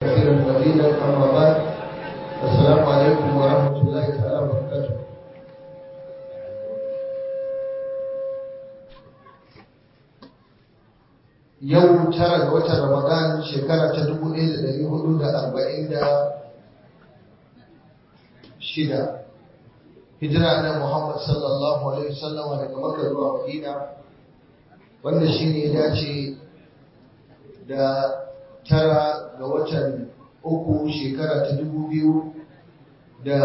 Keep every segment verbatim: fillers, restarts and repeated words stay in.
كثيرا قليلا أما بعد السلام عليكم ورحمة الله تعالى وبركاته. yau tara ga watan Ramadan shekara ta dubu ɗaya da ɗari hudu da arba'in da shida hijira na Muhammad sallallahu alaihi wasallam daga Makka zuwa Madina, wanda shine ya dace da tara ga watan uku shekara ta dubu biyu da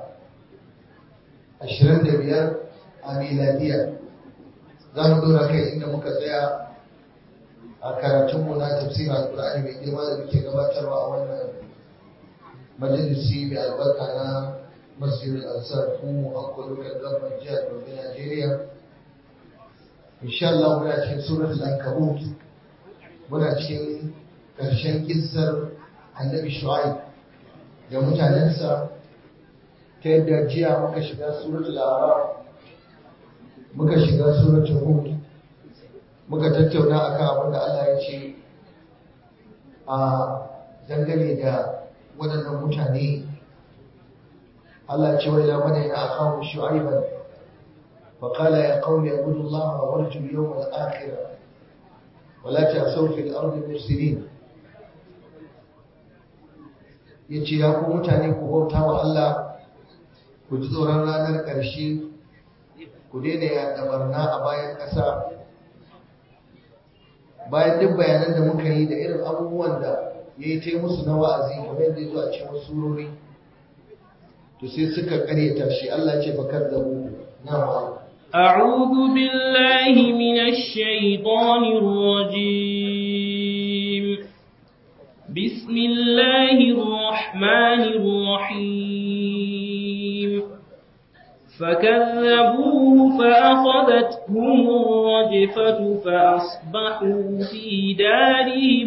ashirin da biyar a miladiya. Za mu dora kai inda muka tsaya a karatunmu na tafsirin Alƙur'ani mai girma da muke gabatarwa a wannan majalisi mai albarka na Masjid Al-Ansar Kumu a kwalukan gaban jihar Gombe, Najeriya. Insha Allah muna cikin suratul Ankabut, muna cikin ƙarshen kissar Annabi Shu'aib da mutanensa, ta yadda jiya muka shiga suratul A'raf, muka shiga suratul Hud, muka tattauna akan abin da Allah ya ce a dangane da waɗannan mutane. Allah ya ce wa ila madayna akhahu shu'aiban fa qala ya qaumi ibudu allaha warju al-yawm al-akhir wa la ta'thaw fi al-ardi mufsidin. yace ya ku mutane ku bauta wa Allah, ku ji tsoron ranar ƙarshe, ku daina yaɗa barna a bayan ƙasa. Bayan duk bayanan da muka yi da irin abubuwan da ya yi ta musu na wa'azi kamar yadda ya zo a cikin surori, to sai suka karyata shi. Allah ce fakar da mu na أعوذ بالله من الشيطان الرجيم بسم الله الرحمن الرحيم فكذبوه فأخذتهم الرجفة فأصبحوا في دارهم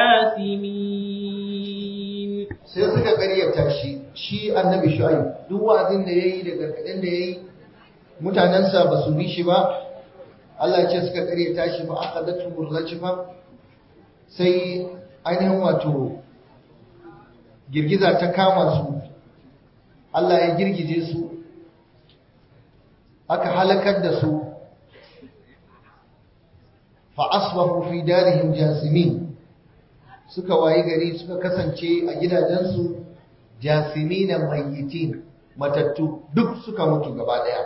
جاثمين. sai suka ƙaryata shi shi annabi Shu'aib, duk wa'azin da yayi da gargadin da yayi mutanensa ba su bi shi ba. Allah ya ce suka ƙaryata shi fa akhadathum rajfa, sai ainihin wato girgiza ta kama su, Allah ya girgije su, aka halakar da su. fa asbahu fi darihim jasimin, suka wayi gari suka kasance a gidajensu jasimina mayyitin, matattu duk suka mutu gaba daya.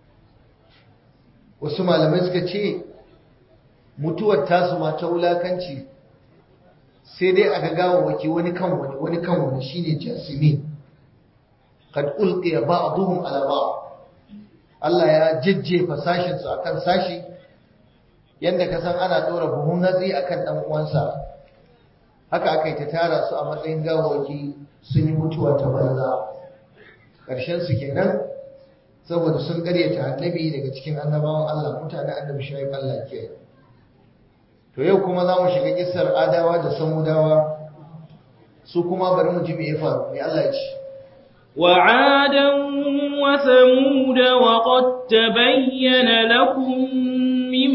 Wasu malamai suka ce mutuwar tasu ma ta wulakanci, sai dai aka gawa waki wani kan wani wani kan wani, shine jasimin. qad ulqiya ba'dhum ala ba'd, Allah ya jajjefa sashinsu akan sashi, yadda ka san ana ɗora buhun hatsi akan ɗan uwansa, haka aka yi ta tara su a matsayin gawawaki, sun yi mutuwa ta banza. Ƙarshen su kenan, saboda sun ƙaryata annabi daga cikin annabawan Allah, mutane annabi Shu'aib. Allah ke. To yau kuma za mu shiga kissar Adawa da Samudawa, su kuma bari mu ji me ya faru. Me Allah ya ce? وعادا وثمود وقد تبين لكم من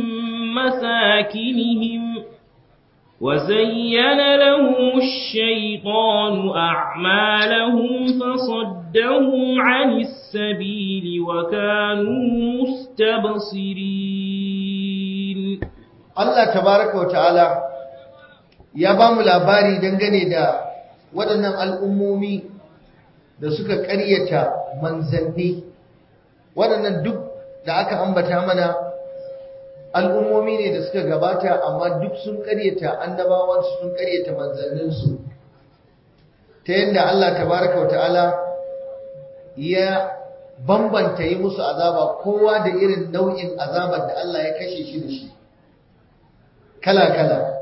مساكنهم وزين لهم الشيطان أعمالهم فصدهم عن السبيل وكانوا مستبصرين. الله تبارك وتعالى ya ba mu labari dangane da waɗannan al'ummomi da suka ƙaryata manzanni. Waɗannan duk da aka ambata mana al'ummomi ne da suka gabata, amma duk sun ƙaryata annabawansu, sun ƙaryata manzanninsu, ta yadda Allah tabaraka wata'ala ya bambanta yi musu azaba, kowa da irin nau'in azabar da Allah ya kashe shi da shi kala-kala.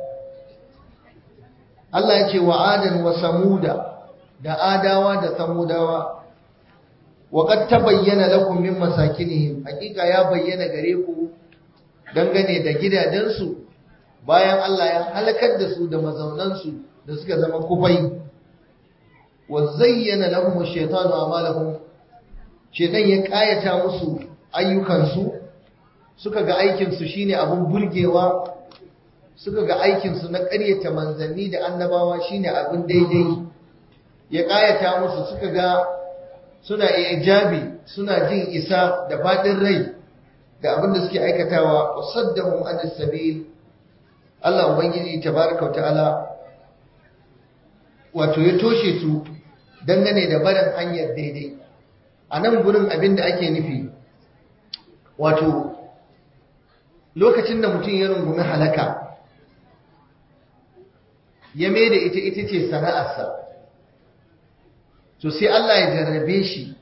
Allah ya ce wa adan wa samuda, da adawa da samudawa, wa qad tabayyana lakum min masakinihim, hakika ya bayyana gare ku dangane da gidajensu bayan Allah ya halakar da su da mazaunansu da suka zama kufai. Wa zayyana lahum ash-shaytanu a'malahum, shaytan ya kayata musu ayyukansu, suka ga aikin su shine abun burgewa, suka ga aikinsu na ƙaryata manzanni da annabawa shine abin daidai, ya ƙayata musu suka ga suna ijabi suna jin isa da faɗin rai da abin da suke aikatawa, wasaddahum anis sabil. Allah ubangiji tabaraka ta'ala wato ya toshe su dangane da barin hanyar daidai. A nan gurin abin da ake nufi wato lokacin da mutum ya rungumi halaka ya mai da ita ita ce sana'arsa, to sai Allah ya jarrabe shi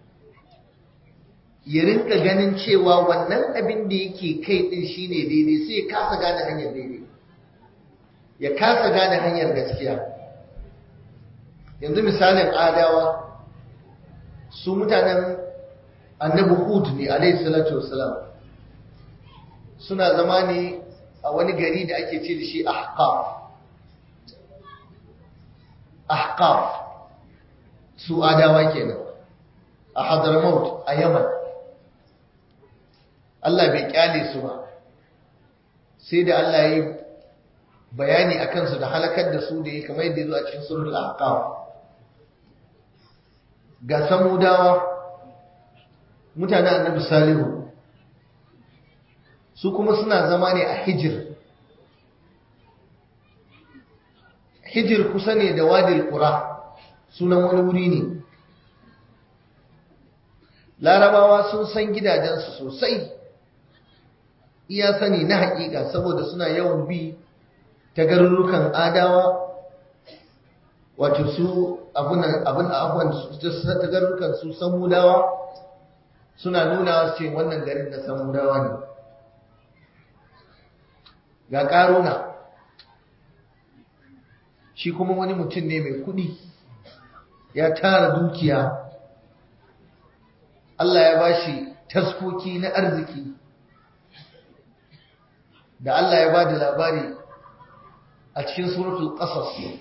ya rinka ganin cewa wannan abin da yake kai din shine daidai, sai ya kasa gane hanyar daidai, ya kasa gane hanyar gaskiya. Yanzu misalin adawa, su mutanen annabi Hud ne alayhi salatu wassalam, suna zama ne a wani gari da ake ce da shi Ahqaf. Ahqaf su adawa kenan a Hadramaut a Yaman. Allah bai kyale su ba, sai da Allah ya yi bayani a kansu da halakar da su da ya kamar yadda ya zo a cikin suratul Ahqaf. Ga Samudawa, mutanen annabi Salihu, su kuma suna zama ne a Hijir. Hijir kusa ne da Wadil Qura, sunan wani wuri ne. Larabawa sun san gidajensu sosai, iya sani na haƙiƙa, saboda suna yawan bi ta garurukan adawa, wato su abin abuwan ta garurukan su Samudawa, suna nuna ce wannan garin na Samudawa ne. Ga Ƙaruna, shi kuma wani mutum ne mai kuɗi, ya tara dukiya, Allah ya bashi taskoki na arziki, da Allah ya ba da labari a cikin suratul Qasas.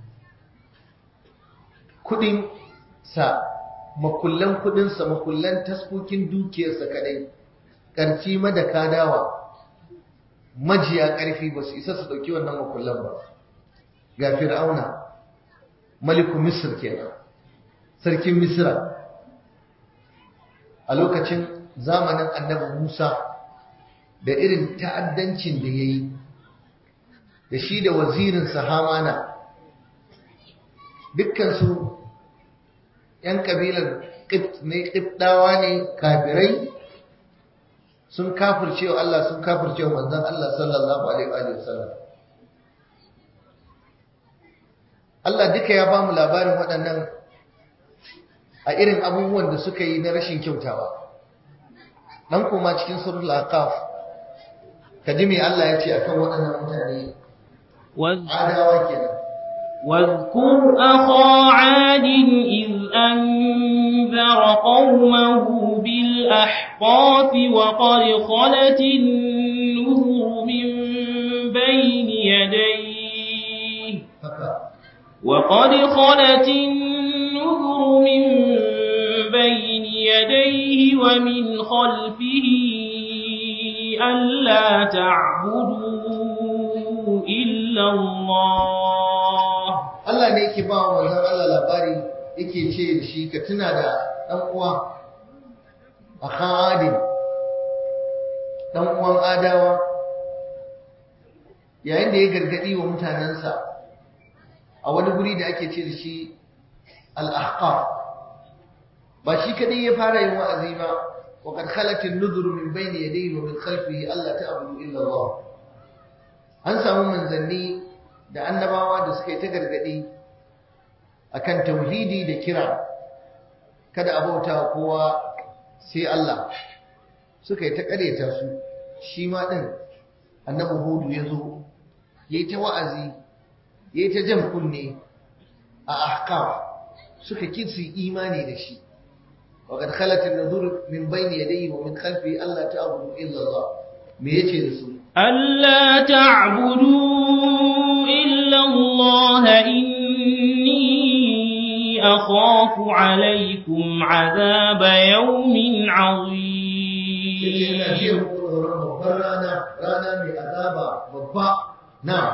Kudin sa, makullan kudinsa, makullan taskokin dukiyarsa kadai, karci madaka dawa, majiya karfi ba su isa su dauki wannan makullan ba. Ga Fir'auna, maliku Misr kenan, sarkin Misra, a lokacin zamanin annabi Musa, da irin ta'addancin da ya yi, da shi da wazirinsa Hamana, dukkansu ‘yan ƙabilar Ƙibt ne, Ƙibɗawa ne, kafirai, sun kafirce wa Allah, sun kafirce wa manzon Allah sallallahu Alaihi wasallam. Allah duka ya ba mu labarin waɗannan a irin abubuwan da suka yi na rashin kyautawa. Dan kuma cikin suratul Ahqaf kaji me Allah ya ce akan waɗannan mutane adawa kenan. واذكر أخا عاد إذ أنذر قومه بالأحقاف وقد خلت النذر من بين يديه وقد خلت النذر من بين يديه ومن خلفه ألا تعبدوا إلا الله. Allah ne yake ba wa manzon Allah labari, yake ce da shi ka tuna da dan uwa akhan Adin, dan uwan Adawa, yayin da ya gargadi wa mutanansa a wani guri da ake ce da shi al-Ahqaf. Ba shi kadai ya fara yin wa'azi ba, wa qad khalat an-nudhur min bayni yadayhi wa min khalfihi alla ta'budu illa Allah. An samu manzanni da annabawa da suka yi ta gargadi akan tauhidi da kira, kada a bauta kowa sai Allah, suka yi ta ƙaryata su. Shi ma din annabi Hudu ya zo yayi ta wa'azi, yayi ta jan kunne a Ahqaf, suka kitsi imani da shi. wa qad khalat an-nuzur min bayni yadayhi wa min khalfihi alla ta'budu illa Allah. Me yace da su? ألا تعبدوا إلا الله إني أخاف عليكم عذاب يوم عظيم. na'am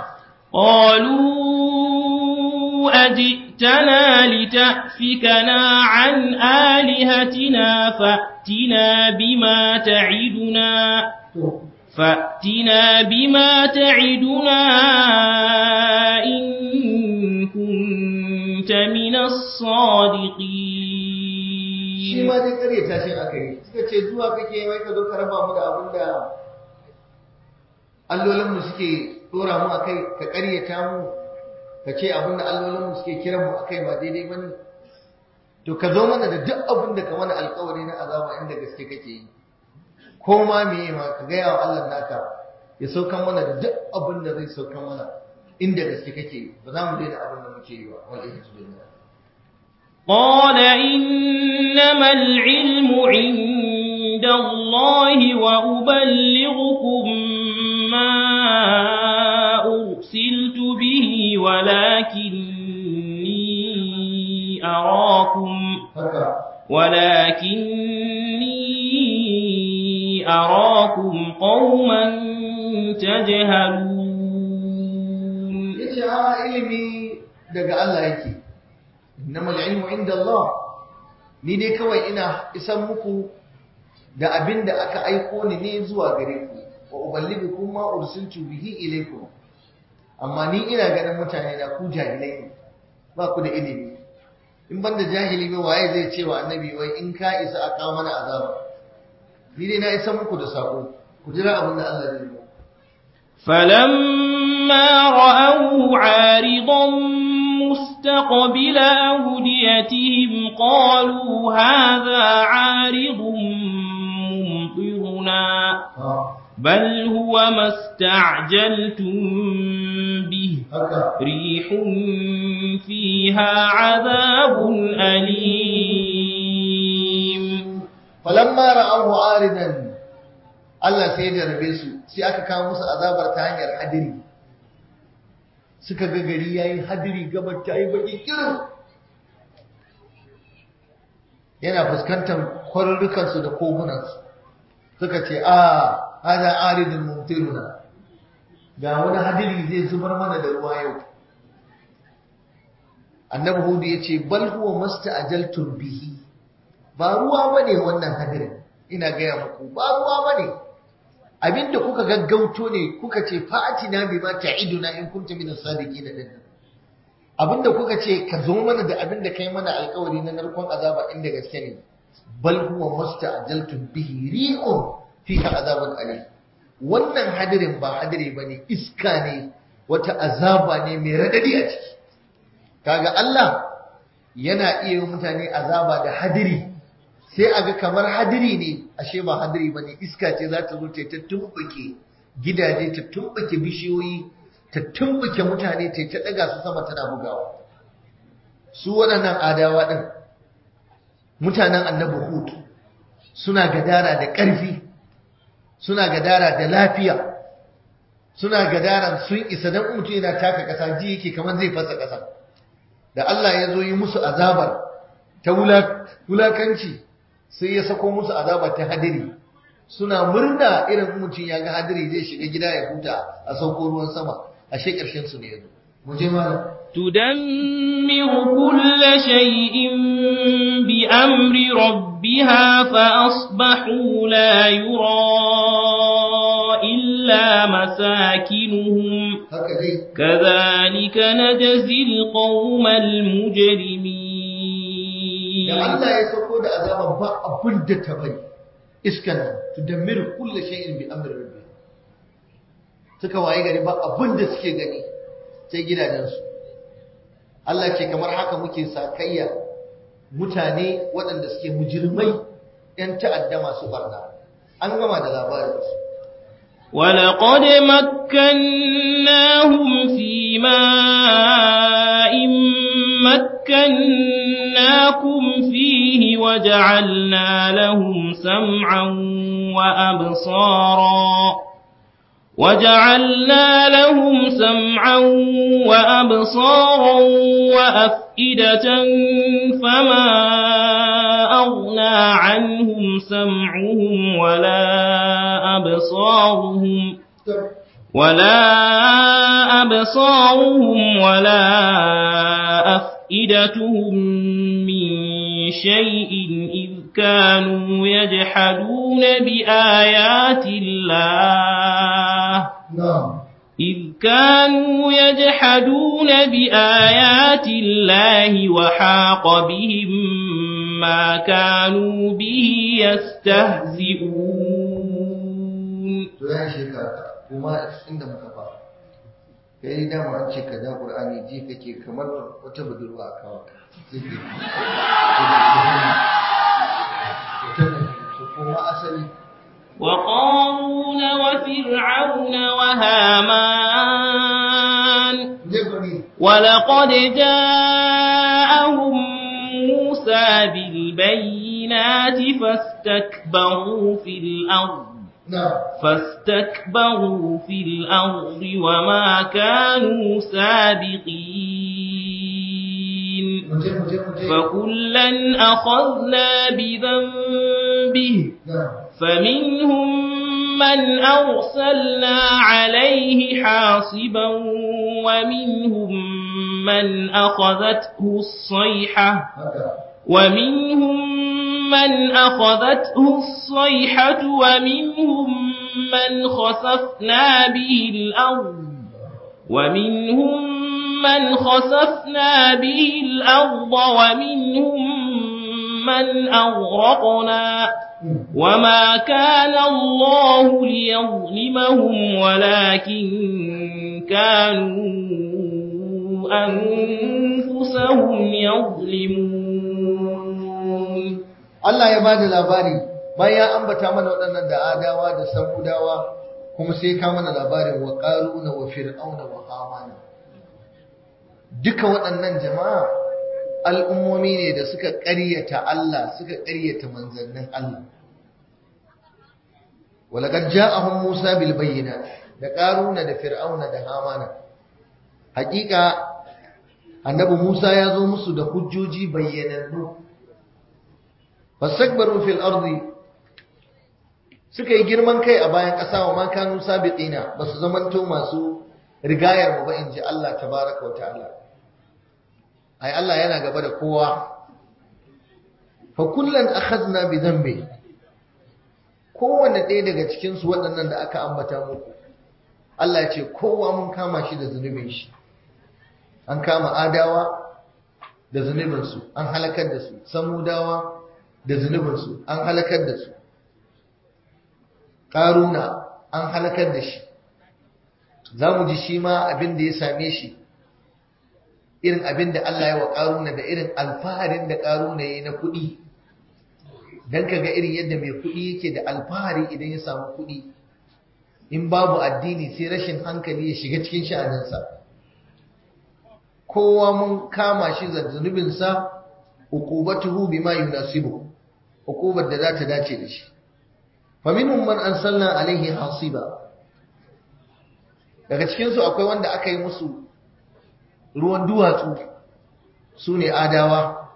قالوا أجئتنا لتأفكنا عن آلهتنا فأتنا بما تعدنا فأتنا بما تعدنا إن كنت من الصادقين. shi ma dai kare tashin aka yi suka ce zuwa kake wai ka zo ka raba mu da abin da allolinmu suke dora mu akai ka karyata mu ka ce abin da allolinmu suke kiran mu akai ba daidai bane to ka zo mana da duk abin da ka mana alƙawari na azaba inda gaske kake yi ko ma meye ma ka gaya wa Allah naka ya saukan mana da duk abin da zai saukan mana inda gaske kake yi ba za mu daina abin da muke yi ba wallahi subhanahu قال إنما العلم عند الله وأبلغكم ما أرسلت به ولكني أراكم ولكني أراكم قوما تجهلون. yace a ilimi daga Allah yake innamal ilmu inda Allah ni dai kawai ina isan muku da abin da aka aiko ni ne zuwa gare ku wa uballighukum ma ursiltu bihi ilaykum amma ni ina ganin mutane na ku jahilai ne ba ku da ilimi in banda jahili ba waye zai ce wa annabi wai in ka isa a kawo mana azaba ni dai na isan muku da sako ku jira abin da Allah zai yi. فلما رأوه عارضا مستقبل أوديتهم قالوا هذا عارض ممطرنا بل هو ما استعجلتم به ريح فيها عذاب أليم. فلما رأوه عارضا Allah sai ya jarabe su sai aka kawo musu azabar ta hanyar hadiri suka ga gari yayi hadiri gabar ta yi baki kirin yana fuskantar kwarurrukan su da kogunan su suka ce a hada aridul mumtiruna ga wani hadiri zai zubar mana da ruwa yau. Annabi Hud ya ce bal huwa masta'ajaltum bihi ba ruwa bane wannan hadirin ina gaya muku ba ruwa bane abinda kuka gaggauto ne kuka ce fa'atina bima ta'iduna in kunta min as-sadiqin din abinda kuka ce ka zo mana da abinda kai mana alƙawari na narkon azaba inda gaske ne bal huwa musta'jaltum bihi ri'un fiha azabun alim wannan hadirin ba hadiri bane iska ne wata azaba ne mai radadi a ciki kaga Allah yana iya yi mutane azaba da hadiri sai aga kamar hadiri ne ashe ba hadiri bane iska ce za ta zo ta tumbuke gidaje ta tumbuke bishiyoyi ta tumbuke mutane ta ta daga su sama tana bugawa su waɗannan adawa din mutanen annabi Hud suna gadara da ƙarfi suna gadara da lafiya suna gadara sun isa dan mutum yana taka ƙasa ji yake kamar zai fasa ƙasa da Allah ya zo yi musu azabar ta wulakanci sai ya sako musu azaba ta hadiri suna murna irin mutum ya ga hadiri zai shiga gida ya huta a sauko ruwan sama ashe ƙarshen su ne yanzu mu je malam tudammiru kulla shay'in bi amri rabbiha fa asbahu la yura illa masakinuhum haka dai kadhalika najzil qaumal mujrimin. da Allah ya sauko da azaban ba abin da ta bari iskan tudammiru kullu shay'in bi amri rabbi suka waye gari ba abin da suke gani sai gidajensu Allah ce kamar haka muke sakayya mutane waɗanda suke mujirmai ‘yan ta'adda masu barna an gama da labarinsu ولقد مكناهم في ماء مكناكم فيه وجعلنا لهم سمعا وأبصارا وجعلنا لهم سمعا وأبصارا وأفئدة فما أغنى عنهم سمعهم ولا أبصارهم ولا أبصارهم ولا أفئدتهم من شيء إذ كانوا يجحدون بآيات الله إذ كانوا يجحدون بآيات الله وحاق بهم ما كانوا به يستهزئون. kuma inda muka fara kai da mu an ce ka da Qur'ani ji kake kamar wata budurwa a kawo kuma asali وقارون وفرعون وهامان ولقد جاءهم موسى بالبينات فاستكبروا في الأرض فاستكبروا في الأرض وما كانوا سابقين فكلا أخذنا بذنبه فمنهم من أرسلنا عليه حاصبا ومنهم من أخذته الصيحة ومنهم من أخذته الصيحة ومنهم من خسفنا به الأرض ومنهم من خسفنا به الأرض ومنهم من أغرقنا وما كان الله ليظلمهم ولكن كانوا أنفسهم يظلمون. Allah ya bada labari bayan ambata mana waɗannan da adawa da samudawa kuma sai ka mana labarin wa qaruna wa fir'auna wa hamana. Duka waɗannan jama'a al'ummomi ne da suka ƙaryata Allah suka ƙaryata manzannin Allah. Walaqad ja'ahum Musa bil bayyinat da qaruna da fir'auna da hamana. Hakika annabi Musa ya zo musu da hujjoji bayyanannu. Fastakbaru fil ardi suka yi girman kai a bayan ƙasa wa ma kanu sabiqina basu zamanto masu rigayar mu ba inji Allah tabaaraka wa ta'ala. Ai Allah yana gaba da kowa. Fa kullan akhadna bi dhanbi. Kowanne ɗaya daga cikin su waɗannan da aka ambata muku Allah ya ce kowa mun kama shi da zunubin shi. An kama adawa da zunubin su, an halakar da su, samudawa da zunubinsu an halakar da su, ƙaruna an halakar da shi. Za mu ji shi ma abin da ya same shi, irin abin da Allah ya wa ƙaruna da irin alfaharin da ƙaruna ya yi na kuɗi, don ka ga irin yadda mai kuɗi yake da alfahari idan ya samu kuɗi, in babu addini sai rashin hankali ya shiga cikin sha'aninsa. Kowa mun kama shi da zunubinsa, uqubatuhu bima yunasibu, hukubar da za ta dace da shi. Faminhum man arsalna alaihi hasiba. Daga cikin su akwai wanda aka yi musu ruwan duwatsu, sune adawa.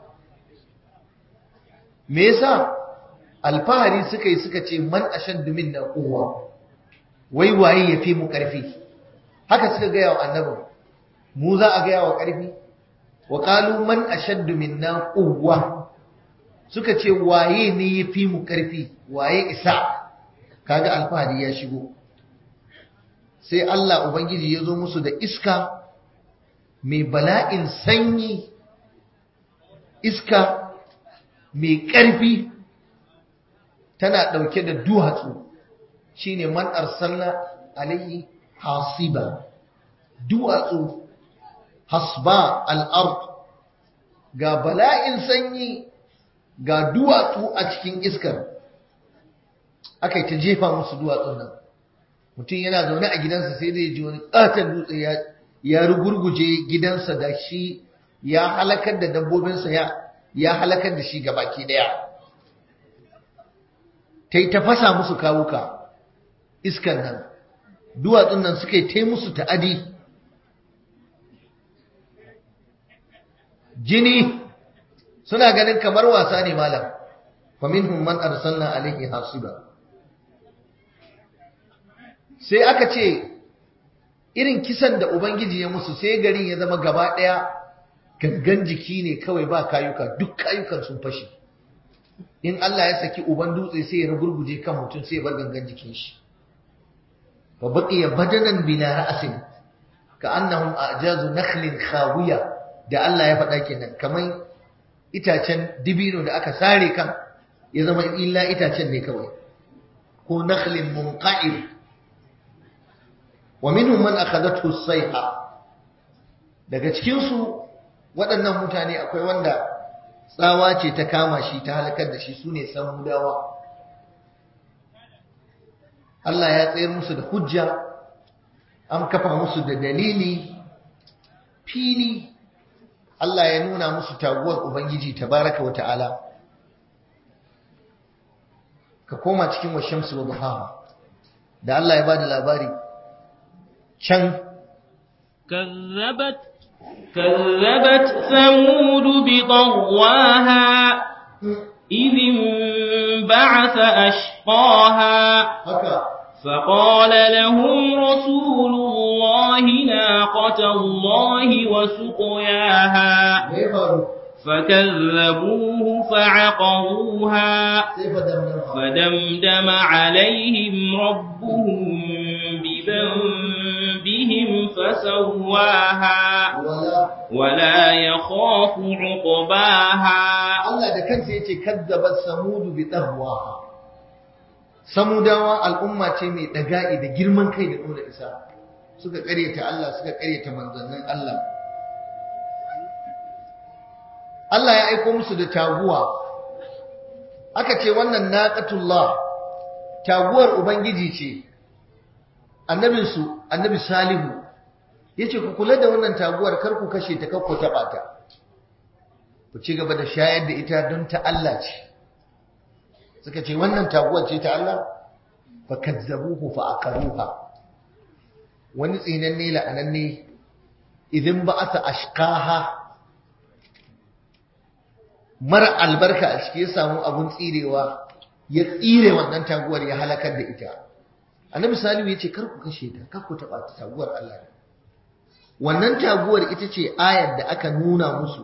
Me yasa alfahari suka yi suka ce man ashaddu minna quwwa, wai waye yafi mu karfi. Haka suka ga yawa annabi, mu za a ga yawa karfi. Wa qalu man ashaddu minna quwwa, suka ce waye ne ya fi mu ƙarfi, waye isa. Kaga alfahari ya shigo. Sai Allah Ubangiji ya zo musu da iska mai bala'in sanyi, iska mai ƙarfi, tana ɗauke da duwatsu, shine man arsalna alayhi hasiba. Duwatsu hasba al-ard, ga bala'in sanyi ga duwatsu a cikin iskar. Aka yi ta jefa musu duwatsun nan. Mutum yana zaune a gidansa sai da ya ji wani ƙaton dutse ya rugurguje gidansa da shi, ya halakar da dabbobinsa, ya halakar da shi gabaki daya. Ta yi ta fasa musu kawuka iskar nan, duwatsun nan suka yi ta musu ta'adi. Jini suna ganin kamar wasa ne malam. Fa minhum man arsalna alayhi hasiba. Sai aka ce irin kisan da ubangiji ya musu sai garin ya zama gaba daya gangan jiki ne kawai ba kayuka, duk kayukan sun fashe. In Allah ya saki uban dutse sai ya rugurguje kan mutum sai ya bar gangan jikin shi. fa baqiya badanan bila ra'sin ka annahum a'jazu nakhlin khawiya, da Allah ya faɗa kenan, kaman itacen dibino da aka sare kan ya zama illa itacen ne kawai, ko nakhlin munqa'ir. wa minhum man akhadathu as-sayha, daga cikin su waɗannan mutane akwai wanda tsawa ce ta kama shi ta halakar da shi, sune samudawa. Allah ya tsayar musu da hujja, an kafa musu da dalili fili. Allah ya nuna musu taguwar Ubangiji tabaraka wa ta'ala. Ka koma cikin wa shamsu wa duhaha, da Allah ya bada labari can كذبت كذبت ثمود بطغواها إذ انبعث أشقاها فقال لهم رسول الله ناقة الله وسقياها فكذبوه فعقروها فدمدم عليهم ربهم بذنبهم فسواها ولا يخاف عقباها. Allah da kansa yace kazzabat samud bi dahwaha. Samudawa al'umma ce mai daga'i da girman kai da nuna isa, suka karyata Allah, suka karyata manzannin Allah. Allah ya aiko musu da taguwa, aka ce wannan naqatullah, taguwar ubangiji ce. Annabinsu, annabi Salihu yace ku kula da wannan taguwar, kar ku kashe ta, kar ku taba ta, ku ci gaba da shayar da ita don ta Allah ce. Suka ce wannan taguwar ce ta Allah, fa kazzabuhu fa aqaruha. Wani tsinanne la'ananne idan ba'atha ashqaha, mara albarka a ciki ya samu abun tsirewa, ya tsire wannan taguwar ya halakar da ita. Annabi Salihu yace kar ku kashe ta, kar ku taba ta, taguwar Allah ne. Wannan taguwar ita ce ayar da aka nuna musu,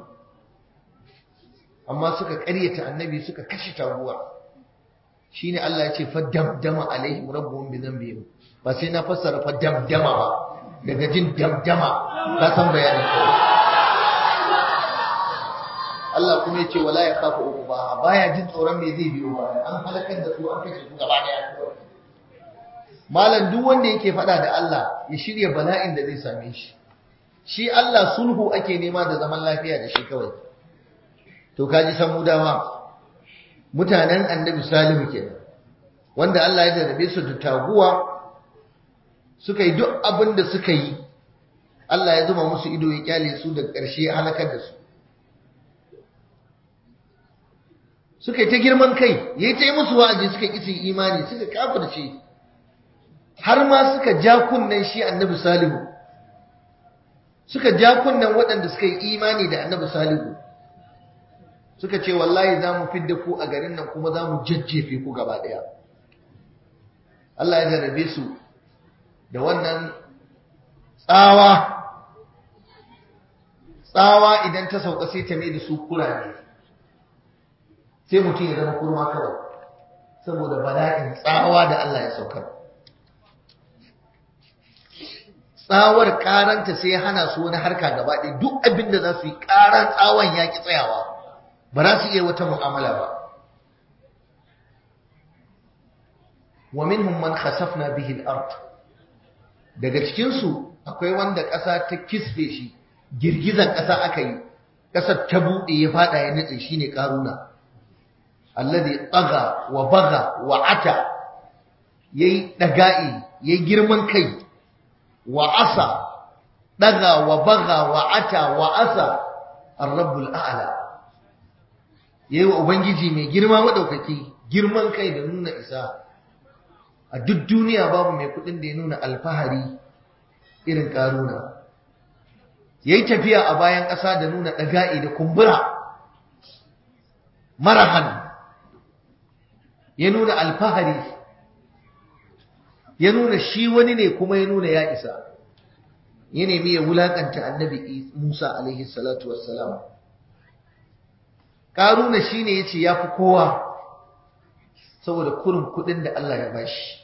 amma suka ƙaryata annabi, suka kashe taguwar. Shine Allah ya ce fa damdama alaihim rabbuhum bi dhanbihim. Ba sai na fassara fa damdama ba, daga jin damdama ka san bayanin ko. Allah kuma ya ce wala yakhafu uqba, baya jin tsoron me zai biyo baya, an halakar da su, an kashe su gaba daya. Malam duk wanda yake faɗa da Allah ya shirya bala'in da zai same shi. Shi Allah sulhu ake nema da zaman lafiya da shi kawai. To kaji samudawa, mutanen annabi Salihu kenan, wanda Allah ya jarabe su da taguwa, suka yi duk abin da suka yi, Allah ya zuma musu ido ya kyale su da ƙarshe ya halakar da su. Suka yi ta girman kai, yayi ta yi musu wa'azi, suka ƙi su imani, suka kafirce, har ma suka ja kunnen shi annabi Salihu, suka ja kunnen waɗanda suka yi imani da annabi Salihu, suka ce wallahi za mu fidda ku a garin nan kuma za mu jajjefe ku gaba ɗaya. Allah ya jarrabe su da wannan tsawa, tsawa idan ta sauka sai ta mai da su kurame, sai mutum ya zama kurma kawai, saboda bala'in tsawa da Allah ya saukar. Tsawar karanta sai ya hana su wani harka gaba ɗaya, duk abin da za su yi karan tsawon ya ki tsayawa, ba za su iya wata mu'amala ba. Wa minhum man khasafna bihi al-ard, daga cikin su akwai wanda ƙasa ta kisbe shi, girgizan ƙasa aka yi, ƙasar ta buɗe ya fada ya nutse, shine Qaruna. Alladhi tagha wa baga wa ata, yayi daga'i, yayi girman kai, wa asa, daga wa baga wa ata wa asa ar-rabbul a'la, yayi wa ubangiji mai girma madaukaki girman kai da nuna isa. A duk duniya babu mai kudin da ya nuna alfahari irin Karuna. Yayi tafiya a bayan ƙasa da nuna daga'i da kumbura, marahan, ya nuna alfahari, ya nuna shi wani ne kuma ya nuna ya isa. ya nemi ya wulakanta annabi Musa alaihi salatu wassalam. Karuna shine yace yafi kowa saboda kurin kudin da Allah ya bashi.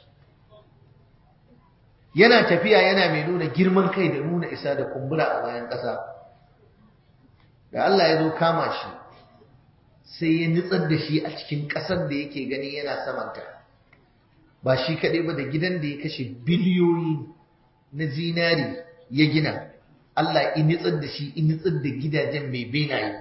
Yana tafiya yana mai nuna girman kai da nuna isa da kumbura a bayan ƙasa. Da Allah ya zo kama shi sai ya nitsar da shi a cikin ƙasar da yake gani yana samanta. Ba shi kaɗai ba, da gidan da ya kashe biliyoyi na zinari ya gina, Allah in nitsar da shi, in nitsar da gidajen mai benaye.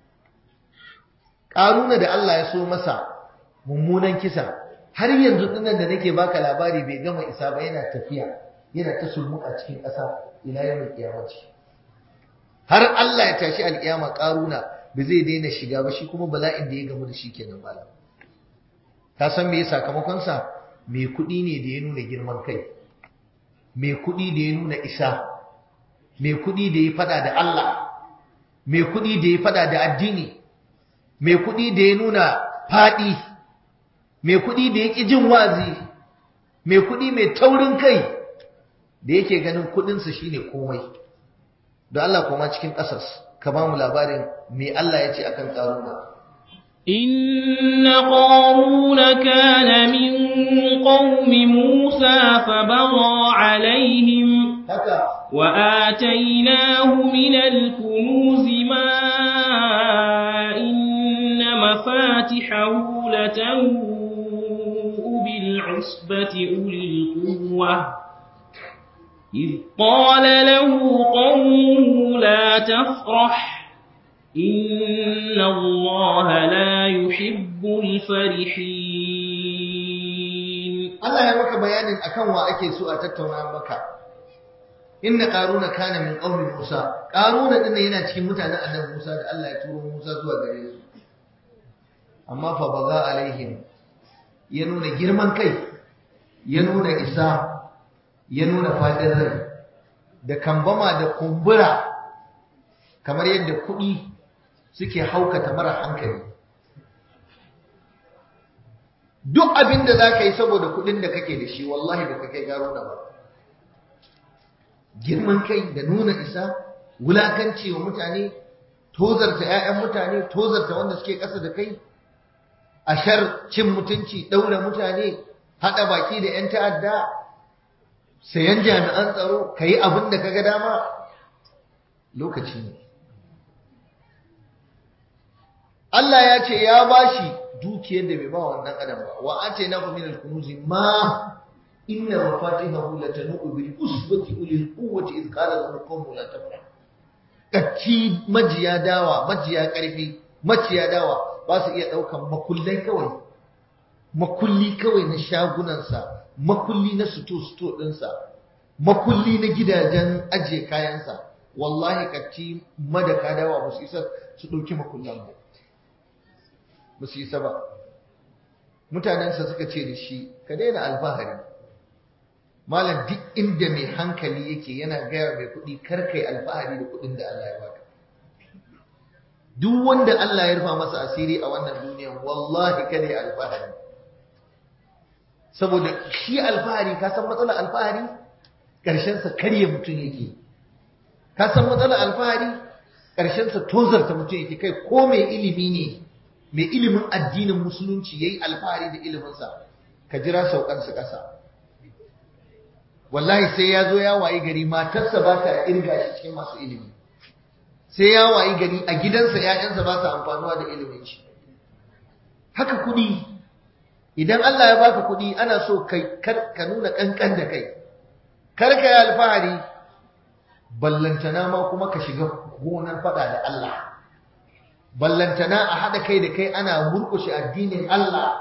Ƙaruna da Allah ya so masa mummunan kisa, har yanzu dinnan da nake baka labari bai gama isa ba, yana tafiya yana ta sulmuka cikin ƙasa ila yawmin qiyamati. Har Allah ya tashi alƙiyama Ƙaruna ba zai daina shiga ba, shi kuma bala'in da ya gamu da shi kenan malam. Ka san me sakamakon sa? Mai kuɗi ne da ya nuna girman kai, mai kuɗi da ya nuna isa, mai kuɗi da ya fada da Allah, mai kuɗi da ya fada da addini, mai kuɗi da ya nuna faɗi, mai kuɗi da ya ƙi jin wazi, mai kuɗi mai taurin kai da yake ganin kuɗinsa shine komai. Don Allah kuma cikin ƙasas ka ba mu labarin me Allah ya ce akan Ƙaruna. إن قارون كان من قوم موسى فبغى عليهم وآتيناه من الكنوز ما إن مفاتحه لتنوء بالعصبة أولي القوة إذ قال له قومه لا تفرح إن الله لا يحب الفرحين. Allah ya maka bayanin akan wa ake so a tattauna maka. Inna Qaruna kana min qaumi Musa. Qaruna din yana cikin mutanen Annabi Musa da Allah ya turo Musa zuwa gare su. Amma fa baga alaihim, ya nuna girman kai, ya nuna isa, ya nuna fadin rai da kambama da kumbura kamar yadda kuɗi suke haukata mara hankali. Duk abin da za ka yi saboda kuɗin da kake da shi, wallahi ba ka kai Ƙaruna ba. Girman kai da nuna isa, wulakanci wa mutane, tozarta 'ya'yan mutane, tozarta wanda suke ƙasa da kai, ashar, cin mutunci, ɗaura mutane, haɗa baki da 'yan ta'adda, sayan jami'an tsaro, ka yi abin da ka ga dama, lokaci ne. Allah ya ce ya bashi dukiyar da bai ba wannan adam ba. Wa ataynahu min al-kunuz ma inna mafatihahu latanu bil usbati ulil quwwati id qala lahu qawmu la tafrah. Kacci majiya dawa, majiya karfi, maciya dawa ba su iya daukan makullai kawai. Makulli kawai na shagunansa, makulli na suto-suto ɗinsa, makulli na gidajen ajiye kayansa. Wallahi kacci madaka dawa ba su isa su ɗauki makullan ba. Ba su isa ba. Mutanensa suka ce da shi, ka daina alfahari. Malam duk inda mai hankali yake yana gaya mai kuɗi, kar kai alfahari da kuɗin da Allah ya baka. Duk wanda Allah ya rufa masa asiri a wannan duniyan, wallahi kada ya alfahari. Saboda shi alfahari, ka san matsalar alfahari? Ƙarshensa karye mutum yake. Ka san matsalar alfahari? Ƙarshensa tozarta mutum yake. Kai ko mai ilimi ne, mai ilimin addinin musulunci ya yi alfahari da iliminsa, ka jira saukansa ƙasa. Wallahi sai ya zo ya wayi gari matarsa ba ta irga shi cikin masu ilimi. Sai ya wayi gari a gidansa ‘ya'yansa ba ta amfanuwa da ilimin shi. Haka kuɗi, idan Allah ya baka kuɗi ana so ka nuna ƙanƙan da kai. Kar ka yi alfahari, ballantana ma kuma ka shiga gonar faɗa da Allah. Ballantana a haɗa kai da kai ana murƙushe addinin Allah.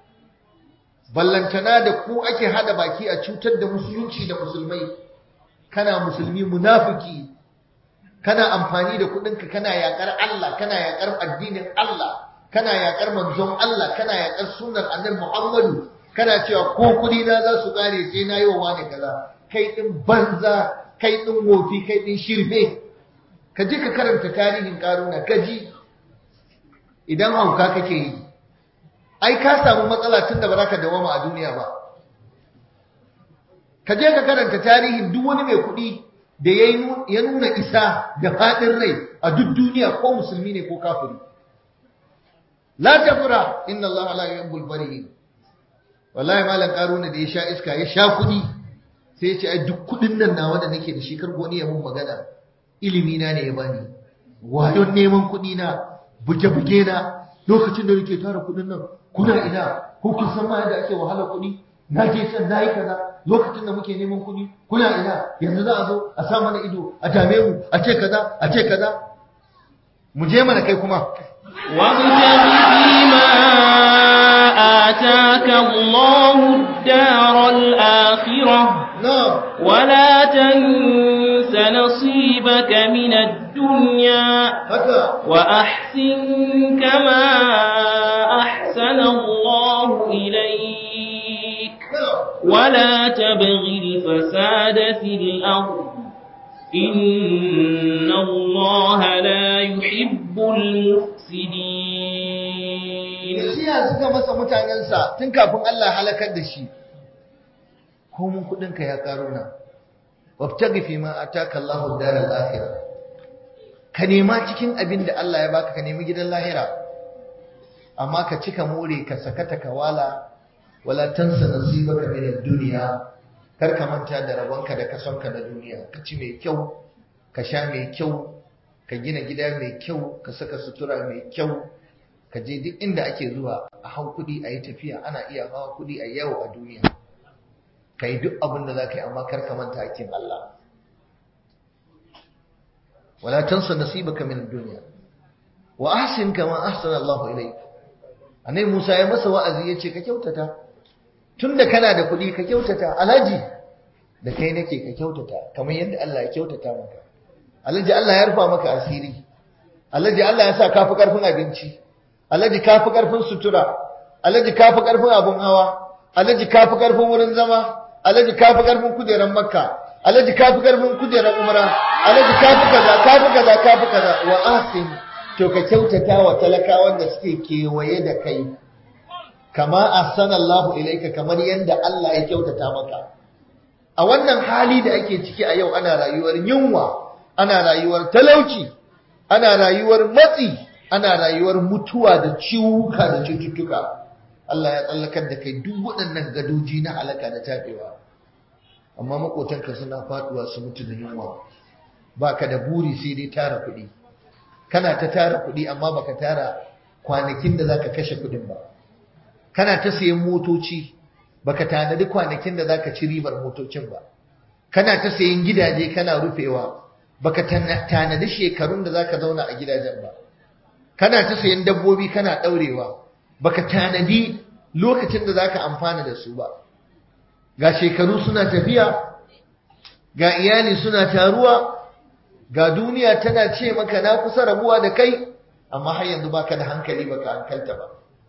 Ballantana da ku ake haɗa baki a cutar da musulunci da musulmai. Kana musulmi munafiki, kana amfani da kuɗinka kana yaƙar Allah, kana yaƙar addinin Allah, kana yaƙar manzon Allah, kana yaƙar sunnar annabi Muhammadu, kana cewa ko kuɗi na za su ƙare sai na yi wa wani kaza. Kai ɗin banza, kai ɗin wofi, kai ɗin shirme. Ka je ka karanta tarihin Ƙaruna, ka ji. Idan hauka kake yi, ai ka samu matsala tun da ba za ka dawama a duniya ba. Ka je ka karanta tarihin duk wani mai kuɗi da ya nuna isa da faɗin rai a duk duniya ko musulmi ne ko kafiri. La tafura inna Allah la yuhibbul farihin. Wallahi malam Karuna da ya sha iska ya sha kuɗi sai ya ce ai duk kuɗin nan nawa da nake da shi kar wani ya mun magana. Ilimi na ne ya bani. Wayon neman kuɗi na buge-buge na lokacin da nake tara kuɗin nan kuna ina ko kun san ma yadda ake wahala kuɗi na je san nayi kaza lokacin da muke neman kuɗi kuna ina yanzu za a zo a sa mana ido a dame mu a ce kaza a ce kaza mu je mana kai kuma وابتغ فيما آتاك الله الدار الآخرة ولا تنس نصيبك من الدنيا وأحسن كما أحسن الله إليك ولا تبغ الفساد في الأرض إن الله لا يحب المفسدين. Nasiha suka masa mutanensa tun kafin Allah halakar da shi. Komun kudinka ya Karuna. Wabtaghi fi ma ataka Allahu ad-daral akhirah. Ka nema cikin abin da Allah ya baka ka nemi gidan lahira. Amma ka cika more ka sakata ka wala wala tansa nasibaka min ad-dunya. Kar ka manta da rabonka da kasonka na duniya. Ka ci mai kyau, ka sha mai kyau, ka gina gida mai kyau, ka saka sutura mai kyau, ka je duk inda ake zuwa a hau kuɗi a yi tafiya ana iya hawa kuɗi a yawo a duniya. Ka yi duk abin da za ka yi amma kar ka manta hakkin Allah. Wala tansa nasibaka min ad-dunya wa ahsin kama ahsana Allah ilayk. Annabi Musa ya masa wa'azi yace ka kyautata. Tunda kana da kuɗi ka kyautata, alhaji da kai nake ka kyautata kamar yadda Allah ya kyautata maka. Alhaji Allah ya rufa maka asiri. Alhaji Allah ya sa ka fi karfin abinci. Alhaji ka fi karfin sutura. Alhaji ka fi karfin abun hawa. Alhaji ka fi karfin wurin zama. Alhaji ka fi karfin kujeran Makka. Alhaji ka fi karfin kujeran Umra. Alhaji ka fi kaza, ka fi kaza, ka fi kaza. Wa ahsin, to ka kyautata wa talakawan da suke kewaye da kai. Kama ahsana Allahu ilayka, kamar yanda Allah ya kyautata maka. A wannan hali da ake ciki a yau ana rayuwar yunwa, ana rayuwar talauci, ana rayuwar matsi, ana rayuwar mutuwa da ciwuka da cututtuka. Allah ya tsallakar da kai duk waɗannan gadoji na halaka da tabewa. Amma makotanka suna faduwa su mutu da yunwa. Baka da buri sai dai tara kuɗi. Kana ta tara kuɗi amma baka tara kwanakin da zaka kashe kuɗin ba. Kana ta sayan motoci baka tanadi kwanakin da zaka ci ribar motocin ba. Kana ta sayan gidaje kana rufewa baka tanadi shekarun da zaka zauna a gidajen ba. Kana ta sayan dabbobi kana daurewa baka tanadi lokacin da zaka amfana da su ba. Ga shekaru suna tafiya, ga iyali suna taruwa, ga duniya tana ce maka na kusa rabuwa da kai, amma har yanzu baka da hankali baka hankalta ba.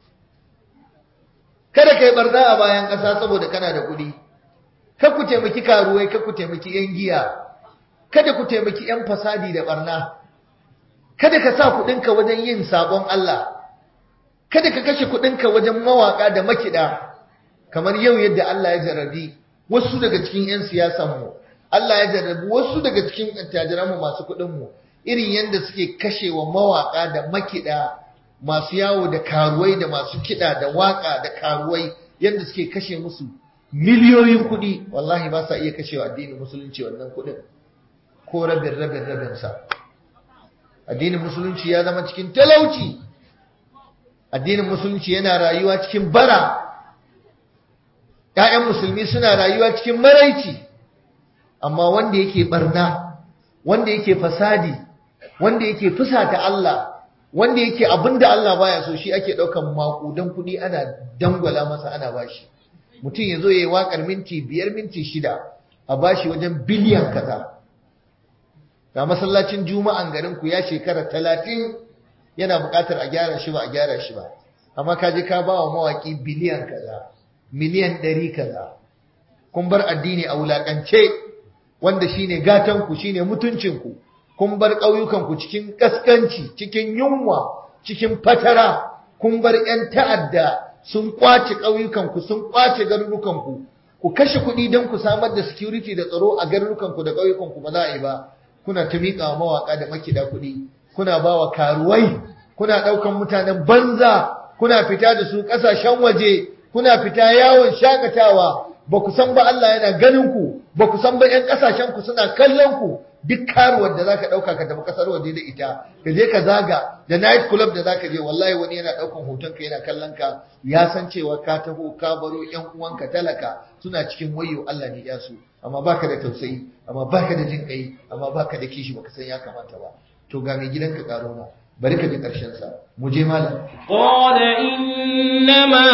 Kada kai barna a bayan ƙasa saboda kana da kuɗi. Kar ku taimaki karuwai, kar ku taimaki ƴan giya. Kada ku taimaki ƴan fasadi da barna. Kada ka sa kuɗinka wajen yin sabon Allah. Kada ka kashe kuɗinka wajen mawaka da makiɗa. Kamar yau yadda Allah ya jarrabi wasu daga cikin ƴan siyasan mu. Allah ya jarrabi wasu daga cikin attajiran mu masu kuɗin mu. Irin yadda suke kashewa mawaka da makiɗa, masu yawo da karuwai da masu kiɗa da waka da karuwai, yadda suke kashe musu miliyoyin kuɗi. Wallahi ba sa iya kashewa addinin musulunci wannan kuɗin ko rabin rabin rabin sa. Addinin musulunci ya zama cikin talauci. Addinin musulunci yana rayuwa cikin bara. ‘Ya'yan musulmi suna rayuwa cikin maraici. Amma wanda yake barna, wanda yake fasadi, wanda yake fusata Allah, wanda yake abinda Allah baya so, shi ake daukan makudan kudi ana dangwala masa ana bashi. Mutum yazo yayi wakar minti biyar minti shida a bashi wajen biliyan kaza. Ga masallacin Juma'an garin ku ya shekara talatin yana buƙatar a gyara shi ba a gyara shi ba. Amma ka je ka bawa mawaki biliyan kaza, miliyan ɗari kaza. Kun bar addini a wulakance, wanda shine gatan ku, shine mutuncin ku. Kun bar ƙauyukanku cikin ƙasƙanci, cikin yunwa, cikin fatara. Kun bar ‘yan ta'adda sun ƙwace ƙauyukanku, sun ƙwace garurukanku. ku kashe kuɗi don ku samar da security da tsaro a garurukanku da ƙauyukanku ba za a yi ba. Kuna ta miƙa wa mawaƙa da makida kuɗi, kuna ba wa karuwai, kuna ɗaukan mutanen banza, kuna fita da su ƙasashen waje, kuna fita yawon shakatawa, ba ku san ba Allah yana ganin ku, ba ku san ba ƴan ƙasashen ku suna kallon ku. Duk karuwar da zaka ɗauka ka tafi ƙasar waje da ita, ka je ka zaga da night club da zaka je, wallahi wani yana ɗaukan hoton ka yana kallon ka, ya san cewa ka taho ka baro ƴan uwanka talaka suna cikin wayo Allah ne ya su, amma baka da tausayi, amma baka da jin kai, amma baka da kishi, baka san ya kamata ba. To ga mai gidanka karuna, bari ka ji karshen sa, mu je malam. Qala innama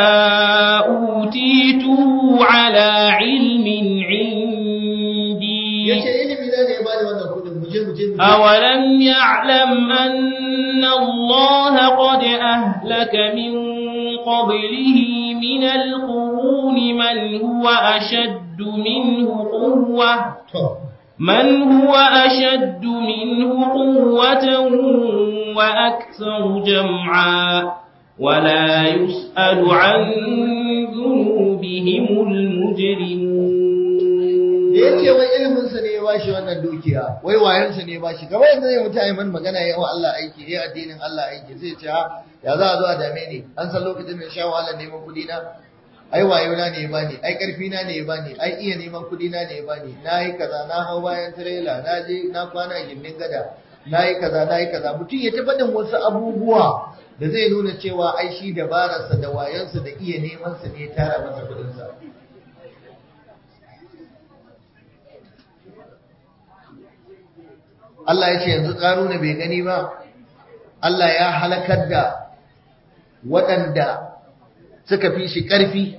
utitu ala ilmin indi, yace ilimi ne ya bani wannan kudin, mu je mu je. Awalam ya'lam anna Allah qad ahlaka min qablihi min al-qurun man huwa ashaddu minhu quwwah من هو أشد منه قوة وأكثر جمعا ولا يسأل عن ذنوبهم المجرمون. yace wai ilimin sa ne ya bashi wannan dukiya, wai wayan sa ne ya bashi. Kamar yanzu ne mutane man magana yayi wa Allah aiki, yayi addinin Allah aiki, zai ce ya za a zo a dame ni, an san lokacin da sha wahala neman kudi na, ai wayo na ne ya bani, ai karfi na ne ya bani, ai iya neman kudi na ne ya bani, nayi kaza, na hau bayan trailer, na je na kwana a gindin gada, nayi kaza nayi kaza. Mutum ya ta faɗin wasu abubuwa da zai nuna cewa ai shi dabararsa da wayansa da iya neman sa ne ya tara masa kudin sa. Allah ya ce yanzu Karuna bai gani ba, Allah ya halakar da waɗanda suka fi shi ƙarfi,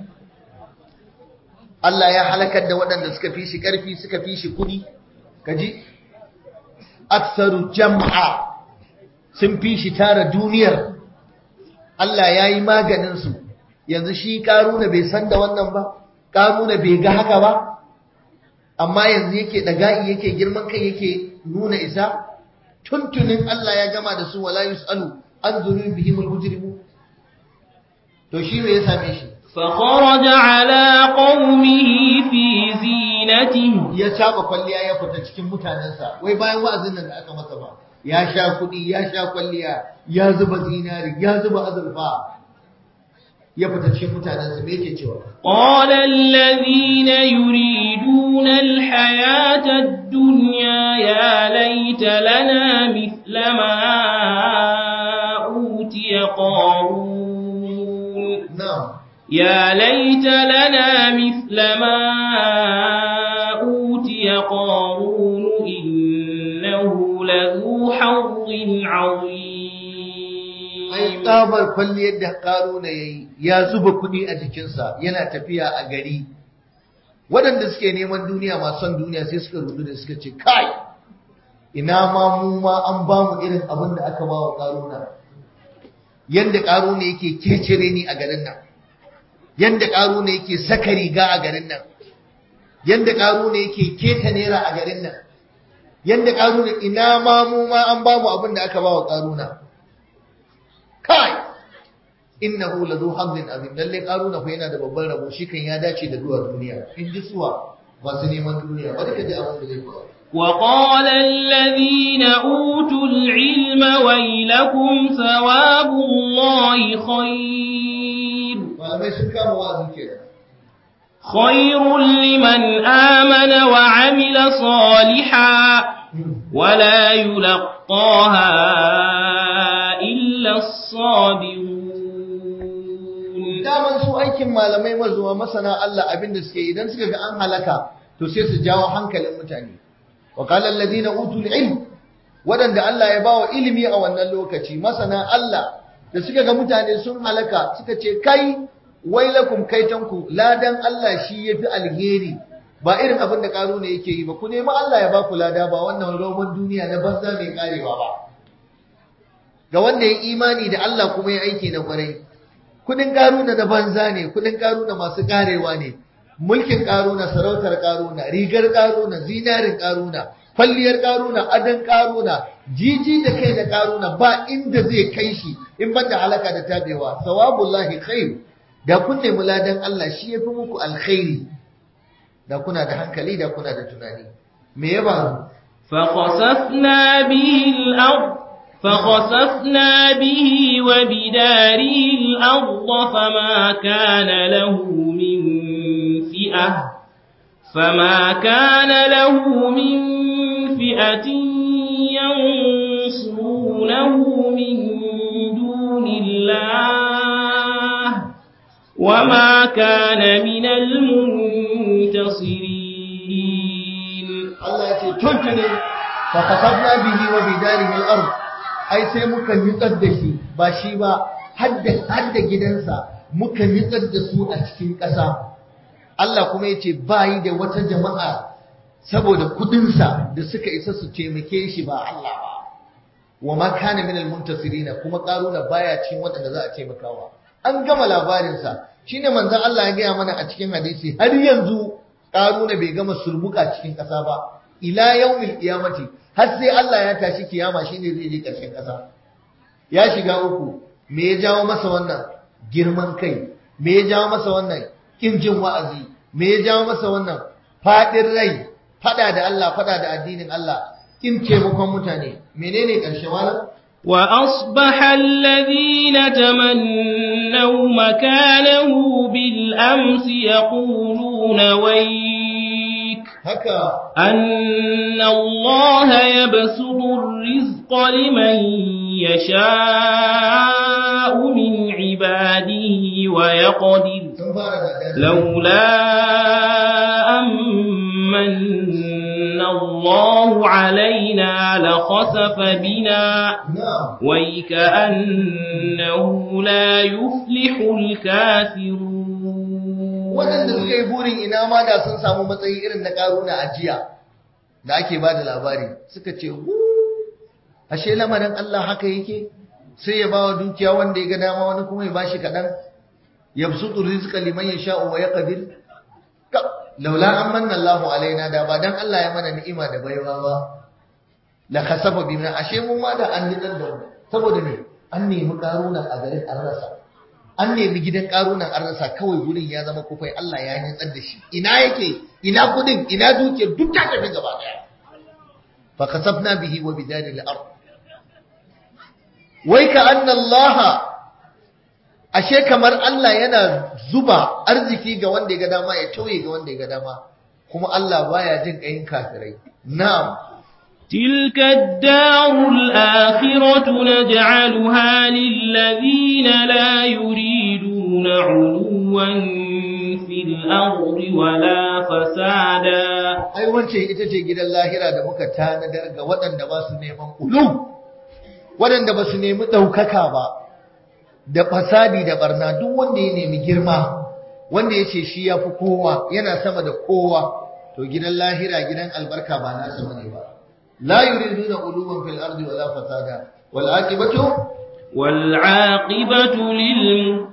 Allah ya halakar da waɗanda suka fi shi ƙarfi, suka fi shi kuɗi, kaji aksaru jam'a, sun fi shi tara duniyar, Allah ya yi maganinsu. Yanzu shi Karuna bai san da wannan ba, Karuna bai ga haka ba, amma yanzu yake ɗaga'i, yake girman kai, yake nuna isa. Tuntunin Allah ya gama da su, wala yus'alu an dhunubihimul mujrimun. To shi me ya same shi? فخرج على قومه في زينته, ya saba kwalliya ya fita cikin mutanensa. Wai bayan wa'azin nan da aka masa ba, ya sha kuɗi, ya sha kwalliya, ya zuba zinari, ya zuba azurfa, ya fita cikin mutanensa. Me yake cewa? قال الذين يريدون الحياة الدنيا يا ليت لنا مثل ما أوتي قارون. na'am, يا ليت لنا مثل ما أوتي قارون إنه لذو حظ عظيم. ai tsabar kwalliyar da Karuna yayi, ya zuba kuɗi a jikinsa, yana tafiya a gari. Waɗanda suke neman duniya, masu son duniya, sai suka rudu da suka ce, kai, ina ma mu ma an ba mu irin abin da aka ba wa Karuna. Yanda Karuna yake kecere ni a garin nan, yanda Karuna yake saka riga a garin nan, yanda Karuna yake keta naira a garin nan, yanda Karuna, ina ma mu ma an ba mu abin da aka ba wa Karuna. Kai, innahu ladhu hazzin azim, lalle Karuna fa yana da babban rabo, shi kan ya dace da zuwa duniya. In ji suwa masu neman duniya, bari ka ji abin da zai faru. وقال الذين أوتوا العلم ويلكم ثواب الله خير malamai sun kama wa'azi kenan. خير لمن آمن وعمل صالحا ولا يلقاها إلا الصابرون. Daman su aikin malamai mazuwa masana Allah abin da suke idan suka ga an halaka to sai su jawo hankalin mutane. Wa qala alladhina utul ilm, wadanda Allah ya bawa ilimi a wannan lokaci, masana Allah da suka ga mutane sun halaka suka ce kai wailakum kaitanku, ladan Allah shi yafi alheri, ba irin abin da Karuna yake yi ba. Ku nemi Allah ya baku lada, ba wannan roman duniya na banza mai karewa ba. Ga wanda ya imani da Allah kuma ya aiki na kwarai, kudin Karuna na banza ne, kudin Karuna masu karewa ne. Mulkin Karuna, sarautar Karuna, rigar Karuna, zinarin Karuna, kwalliyar Karuna, adan Karuna, jiji da kai da Karuna, ba inda zai kai shi in banda halaka da tabewa. Sawabullahi khair, da kun nemi ladan Allah shi yafi muku alkhairi da kuna da hankali da kuna da tunani me ya faru فخسفنا به الأرض فخسفنا به وبداره الأرض فما كان له من فئة فما كان له من فئة ينصرونه من دون الله وما كان من المنتصرين Allah ya ce tuntune fa kasabna bihi wa bidarihi al-ard ai sai muka nitsar da shi ba shi ba hadda hadda gidansa muka nitsar da su a cikin ƙasa Allah kuma yace bayi da wata jama'a saboda kudin sa da suka isa su taimake shi ba Allah ba wa ma kana min al-muntasirin kuma karuna baya cikin wanda za a taimakawa an gama labarin sa shine manzon Allah ya ga mana a cikin hadisi har yanzu karuna bai gama surbuka cikin ƙasa ba ila yawmil qiyamati har sai Allah ya tashi kiyama shine zai je ƙarshen ƙasa ya shiga uku me ya jawo masa wannan girman kai me ya jawo masa wannan kin jin wa'azi me ya jawo masa wannan fadin rai fada da Allah fada da addinin Allah kin taimakon mutane menene ƙarshe wala وأصبح الذين تمنوا مكانه بالأمس يقولون ويك هكا أن الله يبسط الرزق لمن يشاء من عباده ويقدر لولا أمن الله علينا لخسف بنا ويكأنه لا يفلح الكافرون waɗanda suka yi burin ina ma da sun samu matsayi irin na ƙaruna a jiya da ake ba da labari suka ce ashe lamarin Allah haka yake sai ya bawa dukiya wanda ya ga dama wani kuma ya bashi kaɗan yabsutu rizqa liman yasha'u wa yaqdir laula amanna Allahu alaina da ba dan Allah ya mana ni'ima da baiwa ba la khasafa bina ashe mun ma da an nidan da mu saboda me an nemi karuna a garin an rasa an nemi gidan karunan an rasa kawai gurin ya zama kufai Allah ya nitsar da shi ina yake ina kudin ina dukiyar duk ta tafi gaba daya fa kasabna bihi wa bidari al-ard wai ka anna Allah ashe kamar Allah yana zuba arziki ga wanda ya ga dama ya tauye ga wanda ya ga dama kuma Allah baya jin kayin kafirai na'am تلك الدار الآخرة نجعلها للذين لا يريدون علوا في الأرض ولا فسادا ai wance ita ce gidan lahira da muka tanadar ga waɗanda ba su neman ulu waɗanda ba su nemi ɗaukaka ba da fasadi da barna duk wanda ya nemi girma wanda ya ce shi ya fi kowa yana sama da kowa to gidan lahira gidan albarka ba nasa bane ba la yuriduna uluwan fil ardi wala fasada wal aqibatu wal aqibatu lil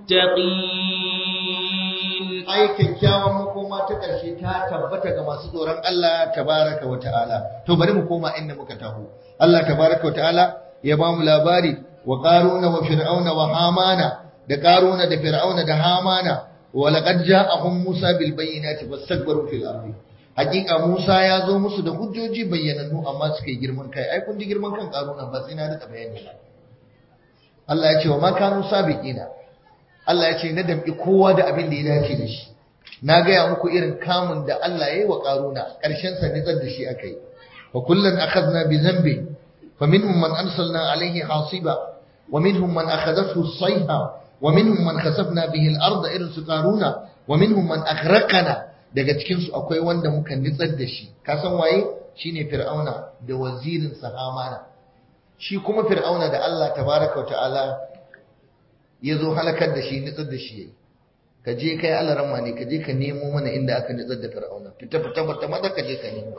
muttaqin ai kyakkyawan makoma ta karshe ta tabbata ga masu tsoron Allah tabaraka wa ta'ala to bari mu koma inda muka taho Allah tabaraka wa ta'ala ya ba mu labari wa qaruna wa fir'auna wa hamana da qaruna da fir'auna da hamana wa laqad ja'ahum musa bil bayyinati fastakbaru fil ardi hakika musa ya zo musu da hujjoji bayyanannu amma suka yi girman kai ai kun ji girman kan qaruna ba sai na da bayani Allah ya ce wa ma kanu sabiqina Allah ya ce na damki kowa da abin da ya dace da shi na gaya muku irin kamun da Allah ya yi wa qaruna karshen sa nitsar da shi akai wa kullan akhadna bi dhanbi فمنهم من أرسلنا عليه حاصبا ومنهم من أخذته الصيحة ومنهم من خسفنا به الأرض إرس قارونا ومنهم من أغرقنا daga cikin su akwai wanda muka nitsar da shi ka san waye shine fir'auna da wazirin sa Hamana shi kuma fir'auna da Allah tabaaraka wa ta'ala yazo halakar da shi nitsar da shi yayi ka je kai Allah ramma ne ka je ka nemo mana inda aka nitsar da fir'auna fita fita fita mata ka je ka nemo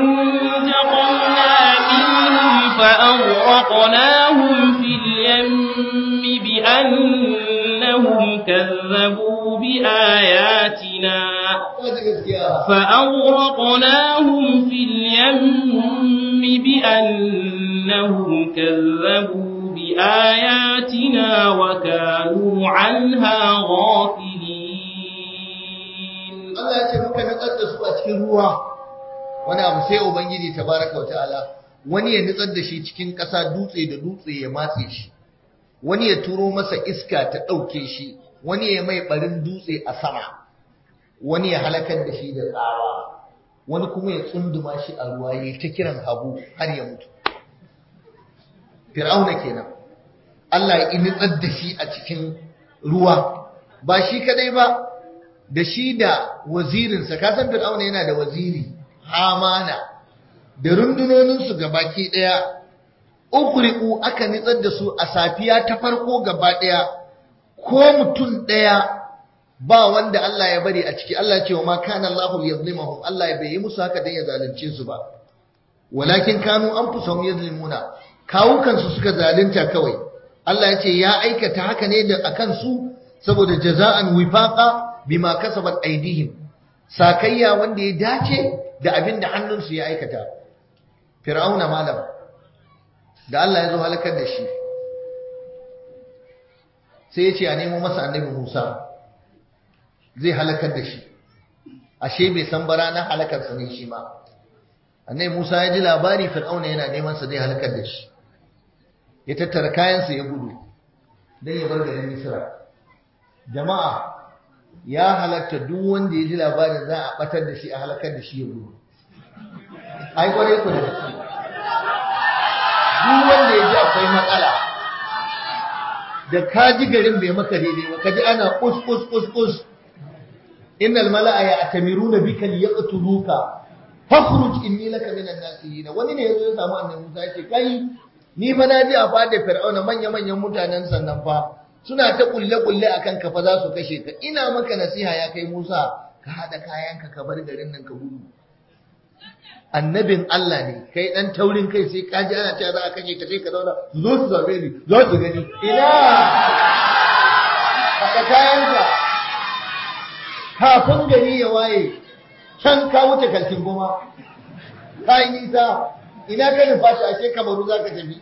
فأغرقناهم في اليم بأنهم كذبوا بآياتنا فأغرقناهم في اليم بأنهم كذبوا بآياتنا وكانوا عنها غافلين Allah ya ce muka nutsar da su a cikin ruwa wani abu sai ubangiji tabaraka wa ta'ala wani ya nutsar da shi cikin ƙasa dutse da dutse ya matse shi, wani ya turo masa iska ta ɗauke shi, wani ya mai ɓarin dutse a sama, wani ya halakar da shi da tsawa, wani kuma ya tsunduma shi a ruwa ya ta kiran habu har ya mutu. Fir'auna kenan. Allah ya nutsar da shi a cikin ruwa, ba shi kadai ba, da shi da wazirinsa, kasan Fir'auna yana da waziri, Hamana, da rundunoninsu gabaki ɗaya, ukuriku aka nutsar da su a safiya ta farko gaba ɗaya, ko mutum ɗaya ba wanda Allah ya bari a ciki. Allah ce wa ma kana Allahu yazlimahum, Allah ya bai musu haka dan ya zalunce su ba, walakin kanu anfusahum yazlimuna, kawukansu suka zalunta kawai. Allah ya ce ya aikata haka ne da akan su saboda jaza'an wifaqa bima kasabat aydihim, sakayya wanda ya dace da abin da hannunsu ya aikata. Fir'auna malam da Allah ya zo halakar da shi sai ya ce a nemo masa annabi Musa zai halakar da shi, ashe bai san bara na halakarsa ne shi ma. Annabi Musa ya ji labari Fir'auna yana neman sa zai halakar da shi, ya tattara kayansa ya gudu don ya bar garin Misra. Jama'a ya halatta duk wanda ya ji labarin za a batar da shi a halakar da shi ya gudu. Ai kwarai ku da shi. Duk wanda ya ji akwai matsala, da ka ji garin bai maka daidai ba, ka ji ana us us us us innal mala'a ya'tamiruna bika liyaqtuluka fakhruj inni laka minan nasihin. Wani ne yazo ya samu annabi Musa ya ce kai ni fa na ji a fada Fir'auna manya manyan mutanen sannan fa suna ta kulle-kulle a kanka fa za su kashe ka, ina maka nasiha ya kai Musa ka haɗa kayanka ka bar garin nan ka gudu. Annabin Allah ne, kai ɗan taurin kai sai ka ji ana cewa za a kashe ka sai ka zauna su zo su zabe ni, za su gani. Ina haɗa kayanka kafin gari ya waye, can ka wuce kalkin goma, ka yi nisa, ina ka nufa shi ashe Kamaru za ka tafi.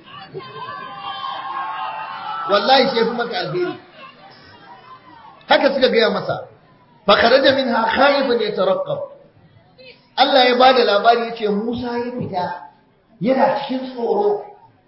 Wallahi shi yafi maka alheri. Haka suka gaya masa, fa kharaja minha khaifan yataraqqab. Allah ya bada labari yace Musa ya fita yana cikin tsoro,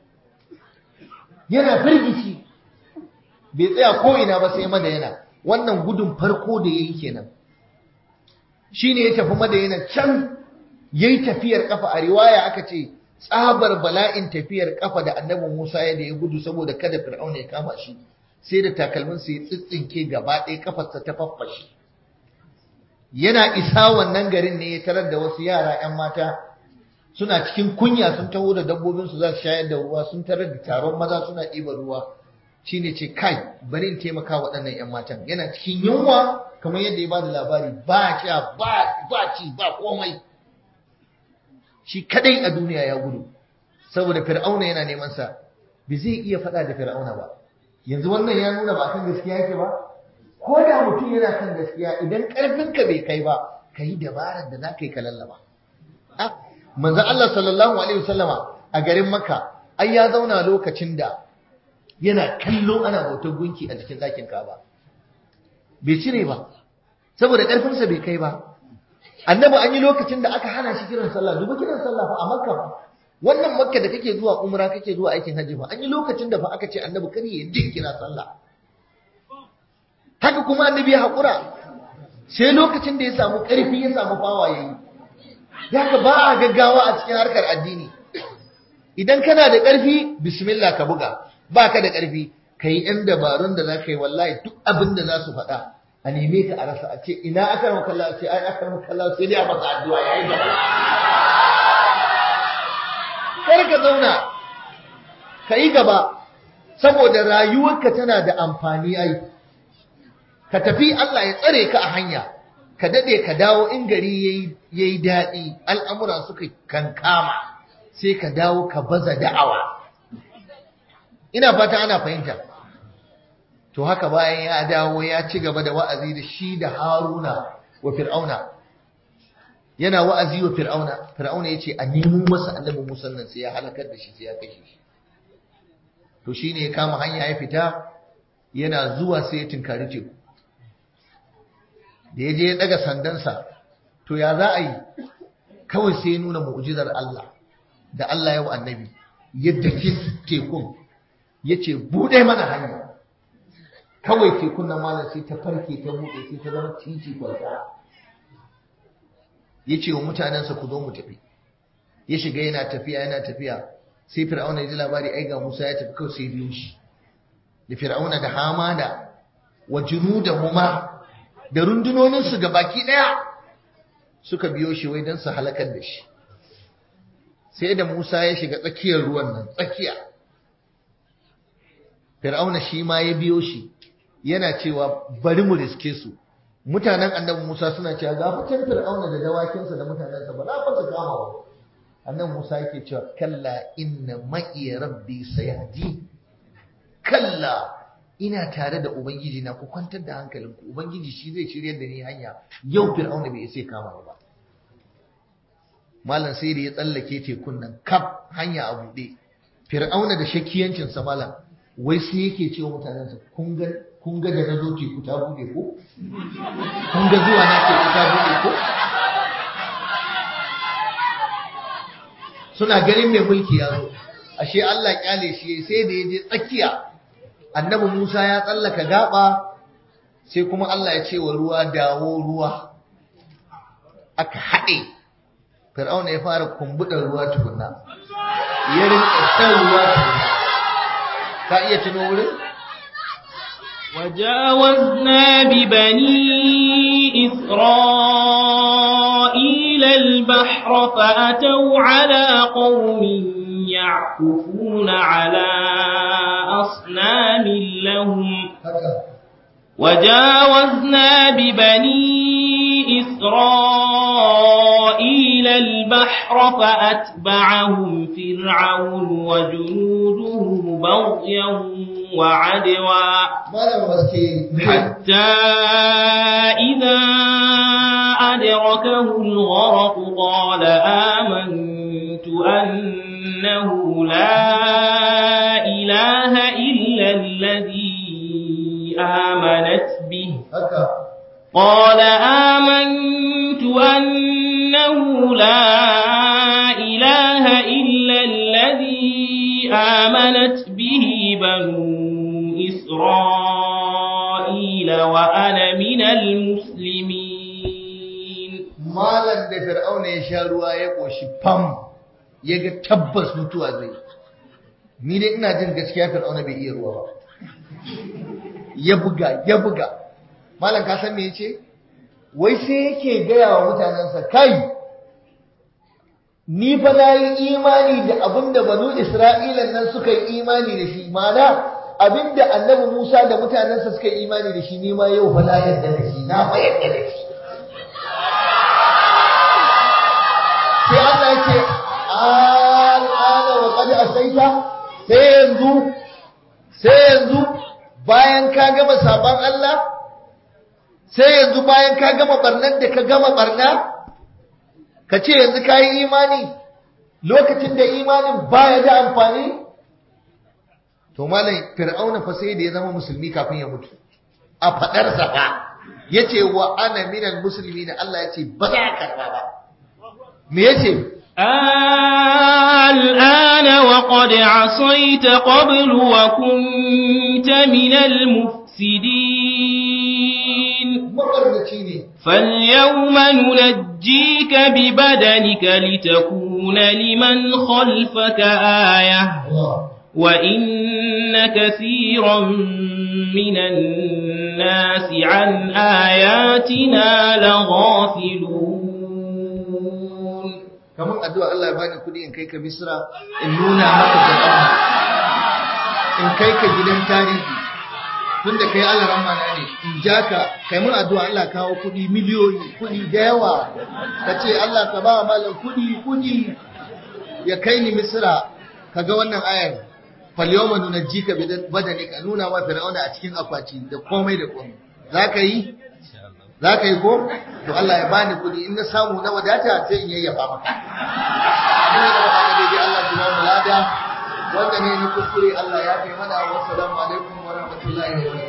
yana firgici, bai tsaya ko ina ba sai Madayana. Wannan gudun farko da yayi kenan, shine ya tafi Madayana, can yayi tafiyar kafa. A riwaya aka ce tsabar bala'in tafiyar kafa da annabi Musa ya da ya gudu saboda kada Fir'auna ya kama shi, sai da takalmin sa ya tsitsinke gaba ɗaya, kafarsa ta faffashe. Yana isa wannan garin ne ya tarar da wasu yara 'yan mata suna cikin kunya, sun taho da dabbobin su za su shayar da ruwa, sun tarar da taron maza suna ɗiban ruwa. Shine ce kai bari in taimaka waɗannan 'yan matan. Yana cikin yunwa kamar yadda ya bada labari, ba sha ba ba ci ba komai. Shi kadai a duniya ya gudu saboda Fir'auna yana neman sa, bai zai iya faɗa da Fir'auna ba. Yanzu wannan ya nuna ba kan gaskiya yake ba. Ko da mutum yana kan gaskiya, idan ƙarfinka bai kai ba, ka yi dabarar da za ka yi ka lallaba. Ah, manzo Allah sallallahu alaihi wasallama a garin Makka ai ya zauna lokacin da yana kallo ana bautar gunki a cikin ɗakin Ka'aba, bai cire ba saboda ƙarfinsa bai kai ba. Annabi an yi lokacin da aka hana shi kiran sallah, duba kiran sallah fa a Makka fa. Wannan Makka da kake zuwa umra kake zuwa aikin hajji fa, an yi lokacin da fa aka ce annabi kar ya yi kira sallah. Haka kuma annabi ya haƙura, sai lokacin da ya samu ƙarfi ya samu fawa yayi. Haka ba a gaggawa a cikin harkar addini. Idan kana da ƙarfi bismillah ka buga, ba ka da ƙarfi ka yi ‘yan dabarun da za ka yi. Wallahi duk abin da za su faɗa a neme ka a rasa, a ce ina aka rama kalla, ce ai aka rama kalla sai dai a maka addu'a ya yi gaba. Kar ka zauna ka yi gaba, saboda rayuwarka tana da amfani ai. Ka tafi Allah ya tsare ka a hanya, ka daɗe ka dawo, in gari ya yi daɗi al'amura suka kankama sai ka dawo ka baza da'awa. Ina fata ana fahimta. To haka bayan ya dawo ya ci gaba da wa'azi da shi da Haruna wa Fir'auna. Yana wa'azi wa Fir'auna, Fir'auna ya ce a nemo masa annabi Musa nan sai ya halakar da shi sai ya kashe shi. To shi ne ya kama hanya ya fita, yana zuwa sai ya tinkari teku. da ya je ya daga sandansa to ya za a yi kawai sai nuna mu'jizar Allah da Allah ya wa annabi yadda ke tekun ya ce buɗe mana hanya kawai tekun nan malam sai ta farke ta buɗe sai ta zama titi kwalta ya ce wa mutanensa ku zo mu tafi ya shiga yana tafiya yana tafiya sai fir'auna ya ji labari ai ga Musa ya tafi kawai sai biyo shi da fir'auna da hamana wa junudahuma da rundunoninsu ga baki daya suka biyo shi wai dan su halakar da shi sai da Musa ya shiga tsakiyar ruwan nan tsakiya fir'auna shi ma ya biyo shi yana cewa bari mu riske su mutanen annabi Musa suna cewa ga fitan fir'auna da dawakinsa da mutanensa ba za fa su kama ba annabi Musa yake cewa kalla inna ma'i rabbi sayahdi kalla ina tare da ubangiji na ku kwantar da hankalinku ubangiji shi zai shiryar da ni hanya yau fir'auna bai sai kama ba malam sai da ya tsallake tekun nan kaf hanya a buɗe fir'auna da shakiyancin sa malam wai sai yake cewa mutanensa kun ga kun ga da nazo teku ta buɗe ko kun ga zuwa na teku ta buɗe ko suna ganin mai mulki ya zo ashe Allah kyale shi sai da yaje tsakiya annabi Musa ya tsallaka gaba sai kuma Allah ya ce wa ruwa dawo ruwa aka haɗe Fir'auna ya fara kumbudar ruwa tukunna ya rinka shan ruwa tukunna ka iya tuno wurin وجاوزنا ببني إسرائيل البحر فأتوا على قوم يعكفون على أصنام لهم وجاوزنا ببني إسرائيل البحر فأتبعهم فرعون وجنوده بغيا وعدوا حتى إذا أدركه الغرق قال آمنت أنه لا إله إلا الذي آمنت به قال آمنت أنه لا إله إلا الذي آمنت به بنو إسرائيل وأنا من المسلمين مالا da Fir'auna ya sha ruwa ya koshi fam yaga tabbas mutuwa zai ni dai ina jin gaskiya Fir'auna bai iya ruwa ba ya buga ya buga malam ka san me yace wai sai yake gaya wa mutanansa kai ni fa nayi imani da abinda banu Isra'ilan nan suka yi imani da shi mana abinda annabi Musa da mutanansa suka yi imani da shi ni ma yau fa na yarda da shi na fa yarda da shi sai Allah yake al'ana wa qad asaita sai yanzu sai yanzu bayan ka gama saban Allah sai yanzu bayan ka gama barnar da ka gama barna ka ce yanzu ka yi imani lokacin da imanin baya da amfani to malai fir'auna fa sai da ya zama musulmi kafin ya mutu a fadar sa fa yace wa ana minal muslimin Allah yace ba za ka karba ba me yace الآن وقد عصيت قبل وكنت من المفسدين فاليوم ننجيك ببدنك لتكون لمن خلفك آية وإن كثيرا من الناس عن آياتنا لغافلون kamar addu'a Allah ya bani kudi in kai ka Misra in nuna maka Fir'auna in kai ka gidan tarihi tunda kai Allah rahmana ne in jaka kai mun addu'a Allah kawo kudi miliyoyi kudi da yawa kace Allah ka ba malam kudi kudi ya kai ni Misra kaga wannan ayar fal yawma nunajjika bi badanika nuna ma Fir'auna a cikin akwati da komai da komai zaka yi za ka yi ko? To Allah ya bani kudi in na samu na wadata sai in yayyafa maka. Ina da wani daidai Allah ya ba mu lada wanda ne ni kuskure Allah ya kai mana wa assalamu alaikum wa rahmatullahi wa barakatuh.